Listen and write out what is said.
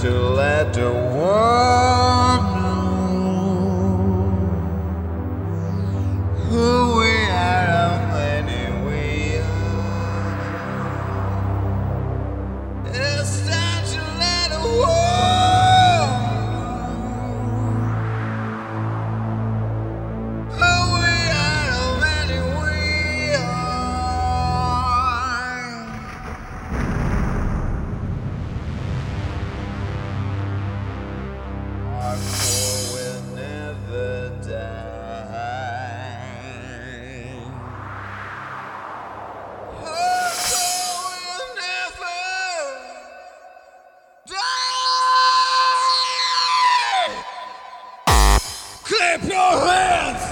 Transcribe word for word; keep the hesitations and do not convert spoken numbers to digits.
to let the world know who we are and when we are. It's time to let the world know who we are and when we are. Hardcore will never die. Hardcore will never die. Clap your hands.